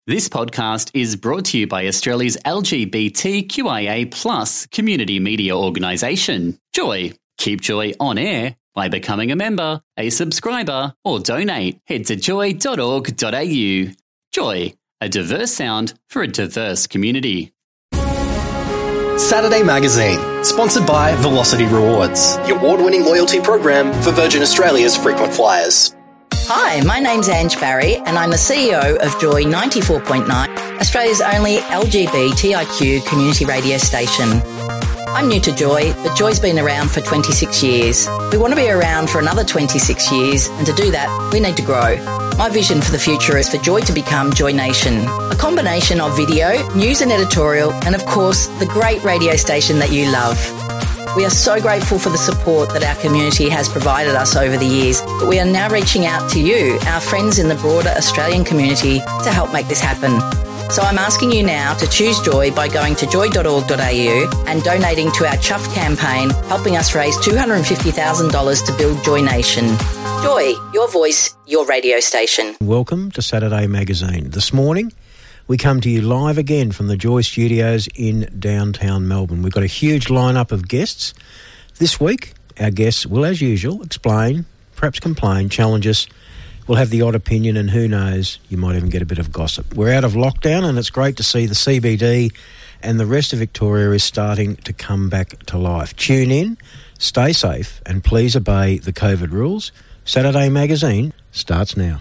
This podcast is brought to you by Australia's LGBTQIA+ community media organisation, Joy. Keep Joy on air by becoming a member, a subscriber, or donate. Head to joy.org.au. Joy, a diverse sound for a diverse community. Saturday Magazine, sponsored by Velocity Rewards, the award-winning loyalty program for Virgin Australia's frequent flyers. Hi, my name's Ange Barry and I'm the CEO of Joy 94.9, Australia's only LGBTIQ community radio station. I'm new to Joy, but Joy's been around for 26 years. We want to be around for another 26 years, and to do that, we need to grow. My vision for the future is for Joy to become Joy Nation, a combination of video, news and editorial, and of course, the great radio station that you love. We are so grateful for the support that our community has provided us over the years, but we are now reaching out to you, our friends in the broader Australian community, to help make this happen. So I'm asking you now to choose Joy by going to joy.org.au and donating to our Chuff campaign, helping us raise $250,000 to build Joy Nation. Joy, your voice, your radio station. Welcome to Saturday Magazine. This morning, we come to you live again from the Joy Studios in downtown Melbourne. We've got a huge lineup of guests. This week, our guests will, as usual, explain, perhaps complain, challenge us. We'll have the odd opinion, and who knows, you might even get a bit of gossip. We're out of lockdown, and it's great to see the CBD and the rest of Victoria is starting to come back to life. Tune in, stay safe, and please obey the COVID rules. Saturday Magazine starts now.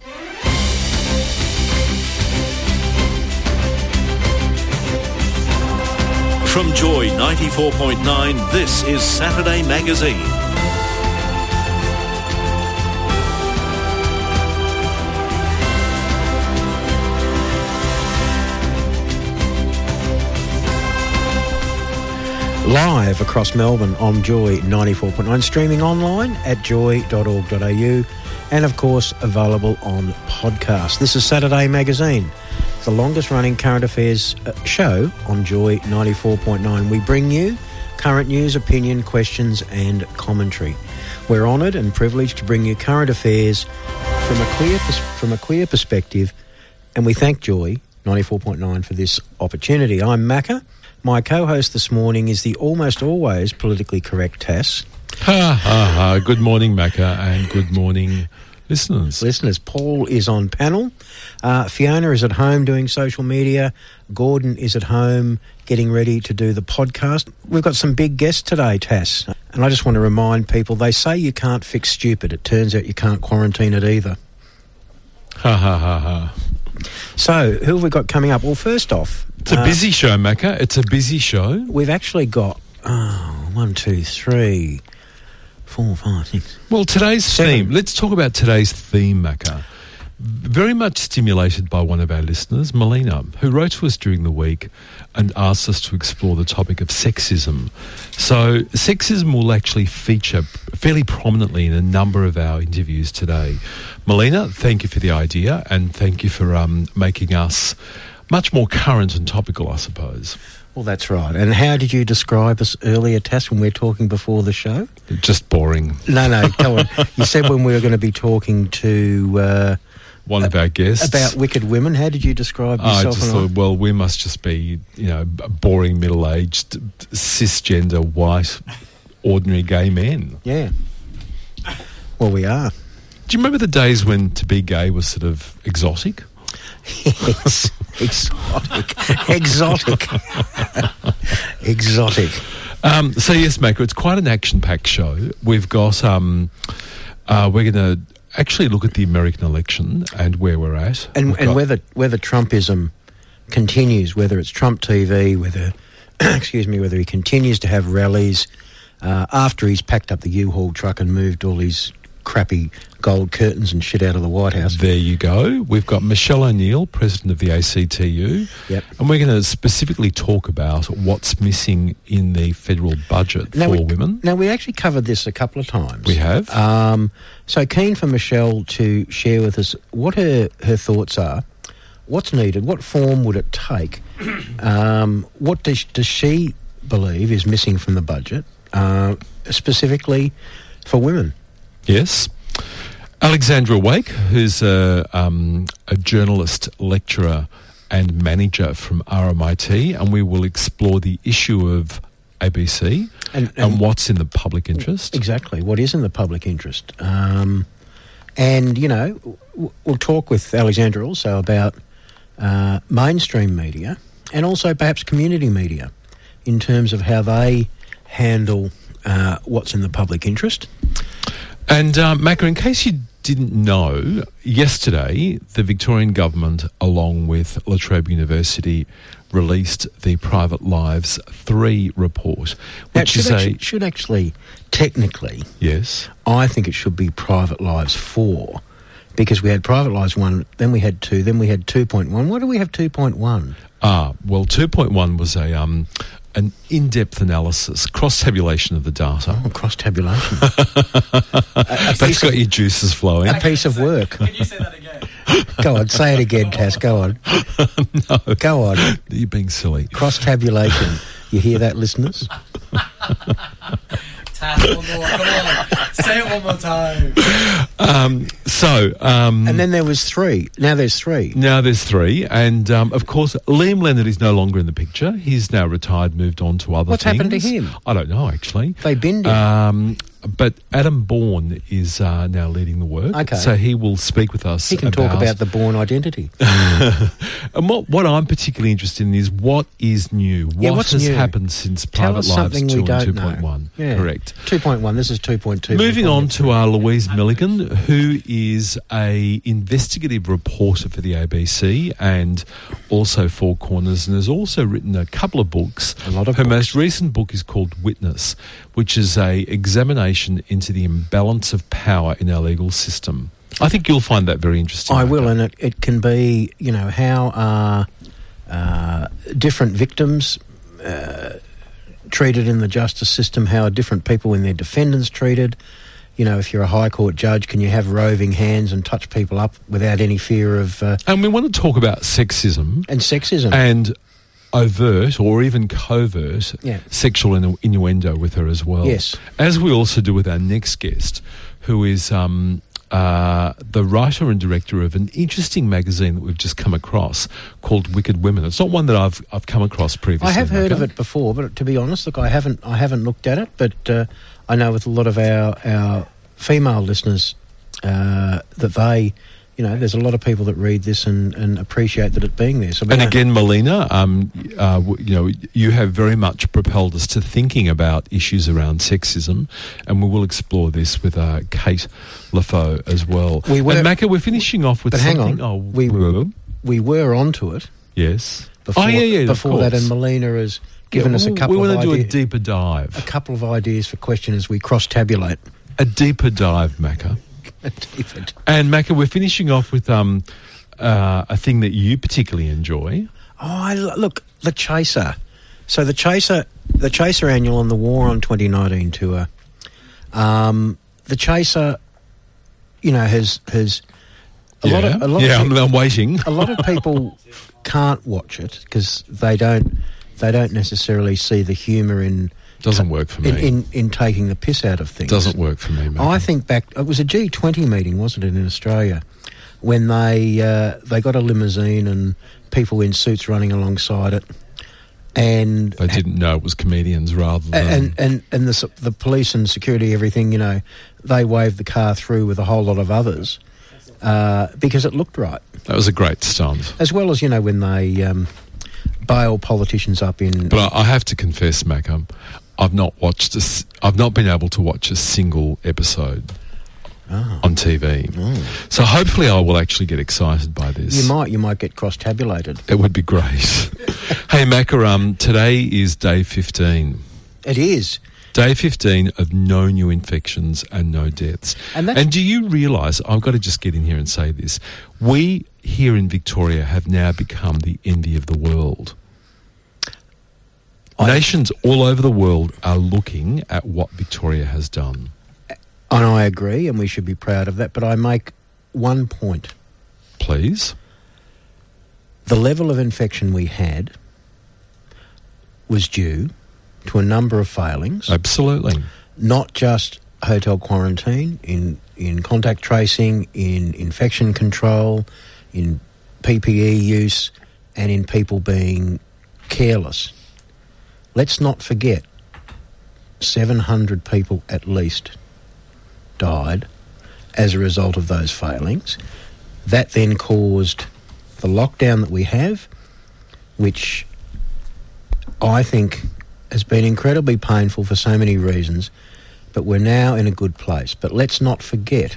From Joy 94.9, this is Saturday Magazine. Live across Melbourne on Joy 94.9, streaming online at joy.org.au, and of course available on podcast. This is Saturday Magazine, the longest running current affairs show on Joy 94.9. We bring you current news, opinion, questions and commentary. We're honoured and privileged to bring you current affairs from a queer perspective, and we thank Joy 94.9 for this opportunity. I'm Macca. My co-host this morning is the almost always politically correct Tass. Good morning, Macca, and good morning, listeners. Paul is on panel. Fiona is at home doing social media. Gordon is at home getting ready to do the podcast. We've got some big guests today, Tass. And I just want to remind people, they say you can't fix stupid. It turns out you can't quarantine it either. So, who have we got coming up? Well, first off... It's a busy show, Macca. It's a busy show. We've actually got 1, 2, 3, 4, 5, 6... Well, today's 7. theme. Let's talk about today's theme, Macca. Very much stimulated by one of our listeners, Melina, who wrote to us during the week and asked us to explore the topic of sexism. So sexism will actually feature fairly prominently in a number of our interviews today. Melina, thank you for the idea, and thank you for making us much more current and topical, I suppose. Well, that's right. And how did you describe us earlier, Tass, when we were talking before the show? Just boring. No, come on. You said when we were going to be talking to... one of our guests. About wicked women. How did you describe yourself? I just thought, well, we must just be, boring, middle-aged, cisgender, white, ordinary gay men. Yeah. Well, we are. Do you remember the days when to be gay was sort of exotic? Yes, exotic. So yes, Macca, it's quite an action-packed show. We've got we're going to actually look at the American election and where we're at, and whether Trumpism continues, whether it's Trump TV, whether whether he continues to have rallies after he's packed up the U-Haul truck and moved all his crappy gold curtains and shit out of the White House. There you go. We've got Michelle O'Neill, President of the ACTU. Yep. And we're going to specifically talk about what's missing in the federal budget for women. Now, we actually covered this a couple of times. We have. So keen for Michelle to share with us what her thoughts are, what's needed, what form would it take, what does she believe is missing from the budget, specifically for women. Yes. Alexandra Wake, who's a journalist, lecturer and manager from RMIT, and we will explore the issue of ABC and what's in the public interest. Exactly, what is in the public interest. And, you know, we'll talk with Alexandra also about mainstream media and also perhaps community media in terms of how they handle what's in the public interest. And, Macca, in case you didn't know, yesterday the Victorian government, along with La Trobe University, released the Private Lives 3 report, which should actually, technically, yes, I think it should be Private Lives 4, because we had Private Lives 1, then we had 2, then we had 2.1. Why do we have 2.1? Well, 2.1 was an in-depth analysis, cross-tabulation of the data. Oh, cross-tabulation. That's got your juices flowing. A piece of work. Can you say that again? Go on, say it again, Cass, go on. No. Go on. You're being silly. Cross-tabulation. You hear that, listeners? Tass, one more, come on. Say it one more time. And then there was 3. Now there's 3. Now there's 3. And, of course, Liam Leonard is no longer in the picture. He's now retired, moved on to other What's things. happened to him? I don't know, actually. They binned him. But Adam Bourne is now leading the work. Okay. So he will speak with us. He can talk about the Bourne identity. And what I'm particularly interested in is what is new. What has happened since Private Lives 2 and 2.1? Yeah. Correct. 2.1, this is 2.2. Moving on to our Louise Milligan, who is a investigative reporter for the ABC and also Four Corners, and has also written a couple of books. Her most recent book is called Witness, which is a examination into the imbalance of power in our legal system. I think you'll find that very interesting. I will, and it can be, you know, how are different victims treated in the justice system, how are different people in their defendants treated. You know, if you're a High Court judge, can you have roving hands and touch people up without any fear of... and we want to talk about sexism. And sexism. And overt or even covert sexual innuendo with her as well. Yes. As we also do with our next guest, who is the writer and director of an interesting magazine that we've just come across called Wicked Women. It's not one that I've come across previously. I have heard of it before, but to be honest, look, I haven't looked at it, but I know with a lot of our female listeners that they... You know, there's a lot of people that read this and appreciate that it being there. So and again, Melina, you know, you have very much propelled us to thinking about issues around sexism, and we will explore this with Kate LaFaux as well. And Macca, we're finishing off with something. Hang on. We were onto it. Yes. Before that, and Melina has given us a couple of ideas. We want to do a deeper dive. A couple of ideas for questions as we cross-tabulate. A deeper dive, Macca. And Macca, we're finishing off with a thing that you particularly enjoy. Look, The Chaser. So the Chaser Annual and the War on 2019 tour. The Chaser, you know, has a lot of people, I'm waiting. A lot of people can't watch it because they don't necessarily see the humour in. Doesn't work for me. In taking the piss out of things. Doesn't work for me, mate. I think it was a G20 meeting, wasn't it, in Australia, when they got a limousine and people in suits running alongside it. And they didn't know it was comedians rather than... And the police and security, everything, you know, they waved the car through with a whole lot of others because it looked right. That was a great stunt. As well as, you know, when they bail politicians up in... But I have to confess, Macca, I've not been able to watch a single episode on TV. So hopefully I will actually get excited by this. You might get cross-tabulated. It would be great. Hey, Macca, today is day 15. It is. Day 15 of no new infections and no deaths. And do you realise, I've got to just get in here and say this, we here in Victoria have now become the envy of the world. Nations all over the world are looking at what Victoria has done. And I agree, and we should be proud of that, but I make one point. Please? The level of infection we had was due to a number of failings. Absolutely. Not just hotel quarantine in in contact tracing, in infection control, in PPE use, and in people being careless. Let's not forget 700 people at least died as a result of those failings. That then caused the lockdown that we have, which I think has been incredibly painful for so many reasons, but we're now in a good place. But let's not forget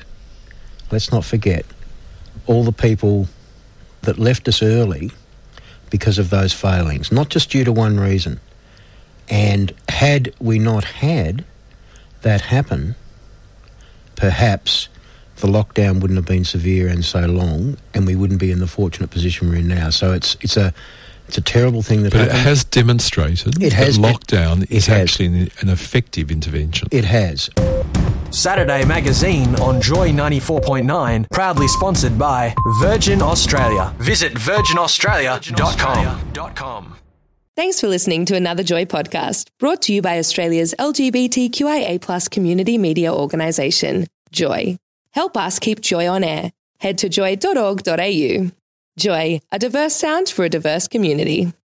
all the people that left us early because of those failings, not just due to one reason. And had we not had that happen, perhaps the lockdown wouldn't have been severe and so long, and we wouldn't be in the fortunate position we're in now. So it's a terrible thing that happened. But it has demonstrated that lockdown is actually an effective intervention. It has. Saturday Magazine on Joy 94.9, proudly sponsored by Virgin Australia. Visit virginaustralia.com. Thanks for listening to another Joy podcast, brought to you by Australia's LGBTQIA+ community media organisation, Joy. Help us keep Joy on air. Head to joy.org.au. Joy, a diverse sound for a diverse community.